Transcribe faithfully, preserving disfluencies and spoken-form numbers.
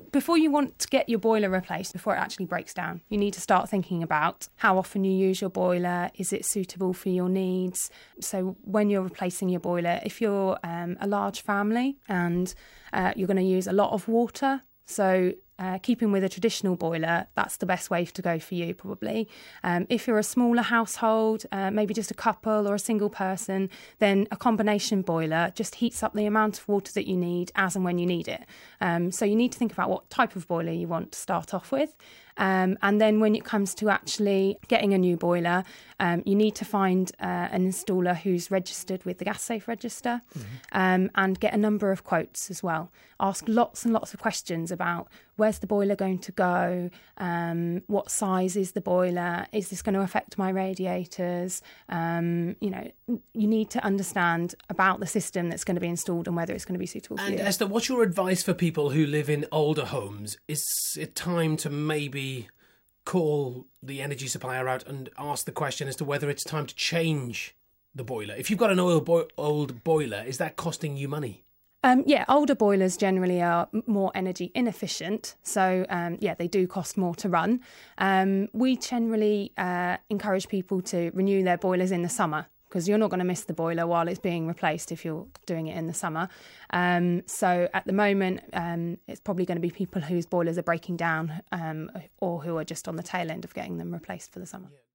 before you want to get your boiler replaced, before it actually breaks down, you need to start thinking about how often you use your boiler. Is it suitable for your needs? So when you're replacing your boiler, if you're um, a large family and uh, you're going to use a lot of water, so Uh, keeping with a traditional boiler, that's the best way to go for you, probably. Um, if you're a smaller household, uh, maybe just a couple or a single person, then a combination boiler just heats up the amount of water that you need as and when you need it. Um, so you need to think about what type of boiler you want to start off with. Um, and then when it comes to actually getting a new boiler, um, you need to find uh, an installer who's registered with the Gas Safe Register, mm-hmm. um, and get a number of quotes as well. Ask lots and lots of questions about where's the boiler going to go, um, what size is the boiler, is this going to affect my radiators? Um, you know, you need to understand about the system that's going to be installed and whether it's going to be suitable for and you. And Esther, what's your advice for people who live in older homes? Is it time to maybe call the energy supplier out and ask the question as to whether it's time to change the boiler? If you've got an old, bo- old boiler, is that costing you money? Um, yeah, older boilers generally are more energy inefficient. So, um, yeah, they do cost more to run. Um, we generally uh, encourage people to renew their boilers in the summer, because you're not going to miss the boiler while it's being replaced if you're doing it in the summer. Um, so at the moment, um, it's probably going to be people whose boilers are breaking down, um, or who are just on the tail end of getting them replaced for the summer.